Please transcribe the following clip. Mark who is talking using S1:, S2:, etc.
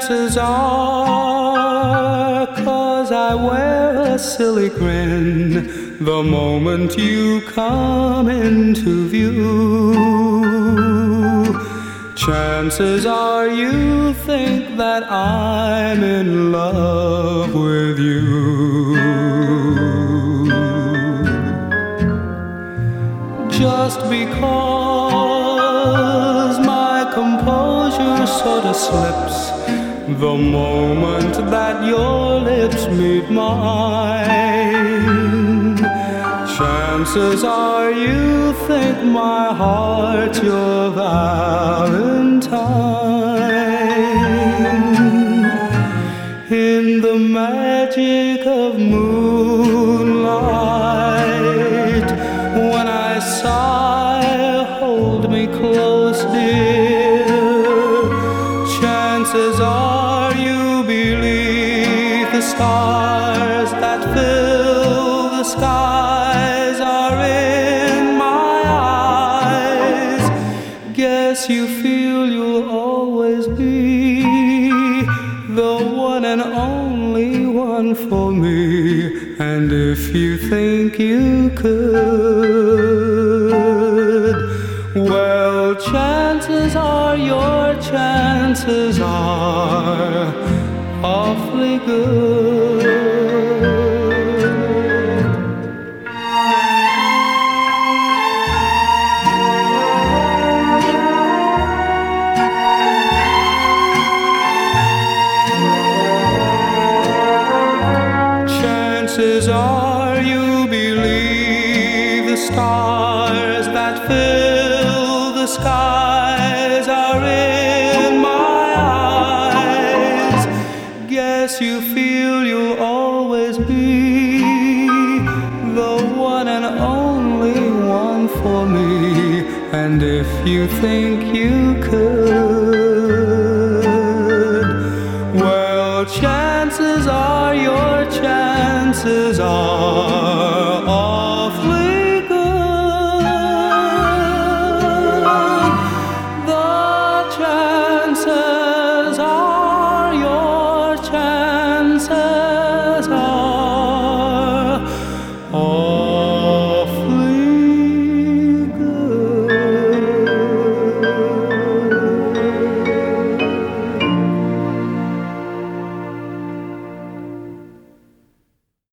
S1: chances are, 'cause I wear a silly grin the moment you come into view. Chances are you think that I'm in love with you. Just because my composure sort of slips the moment that your lips meet mine. Chances are you think my heart's your Valentine. In the magic of moonlight, when I sigh, hold me close, dear. Chances are you believe the stars that fill the skies are in my eyes. Guess you feel you'll always be the one and only one for me. And if you think you could, well, chances are your chances are awfully good. Chances are you believe the stars that fill the skies are in my eyes. Guess you feel you'll always be the one and only one for me. And if you think you could, well, chances are your chances are all